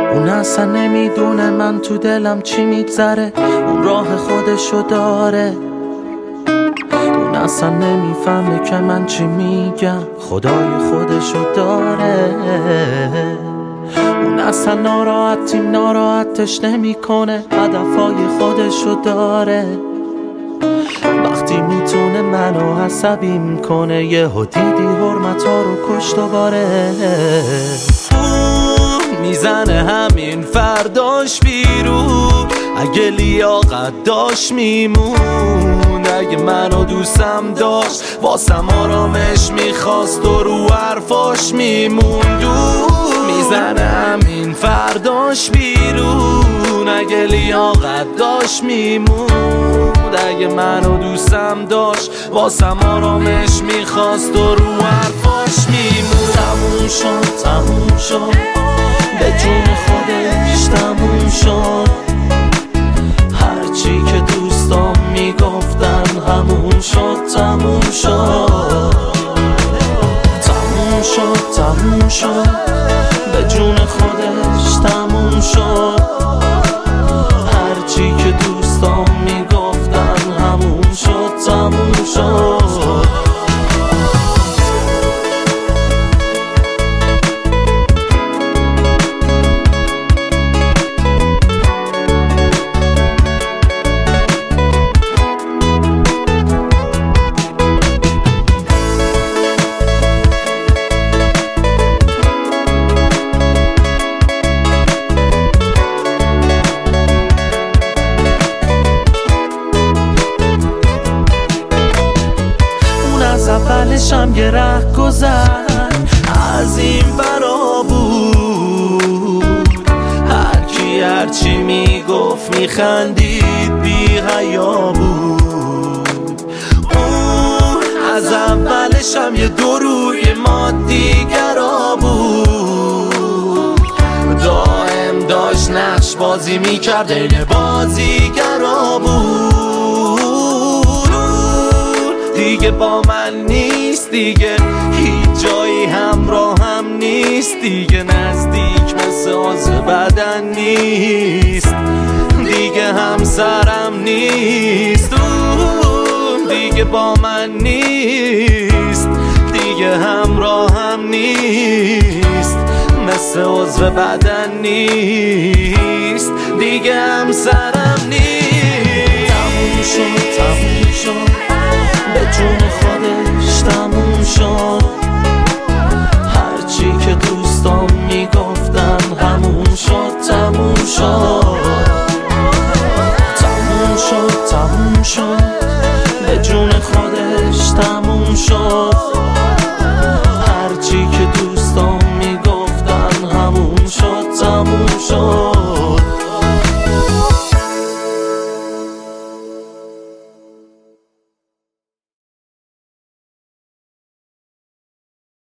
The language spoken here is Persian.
اون اصلا نمیدونه من تو دلم چی میگذره، اون راه خودشو داره. اون اصلا نمیفهمه که من چی میگم، خدای خودشو داره. اون اصلا ناراحتش نمیکنه، هدفهای خودشو داره. وقتی میتونه منو عصبی میکنه، یهو دیدی حرمتا رو کشت و باره. میزنه همین فرداش بیرون، اگه لیاقت داشت میمون. اگه منو دوستم داشت واسم آرامش میخواست و رو حرفاش میموند. میزنه همین فرداش بیرون، اگه لیاقت داشت میموند. اگه منو دوستم داشت واسم آرامش میخواست و رو حرفاش میموند. تموم شد به جون خودش تموم شد. هرچی که دوستام میگفتن همون شد. تموم شد به جون خودش تموم شد. هرچی که دوستام میگفتن همون شد. تموم شد. اولشم یه ره گذر از این برا بود. هرکی هرچی میگفت میخندید بی حیا بود. از اولشم یه دو روی ما دیگرا بود. دائم داشت نقش بازی میکرد این بازیگرا بود. دیگه با من نیست، دیگه هیچ جایی همراه هم نیست. دیگه نزدیک مثل عضو بدن نیست. دیگه همسرم نیست. دیگه با من نیست، دیگه همراه هم نیست. مثل عضو بدن نیست. دیگه همسرم نیست. تموم شد به جون خودش تموم شد. هرچی که دوستام میگفتن همون شد. تموم شد به جون خودش تموم شد.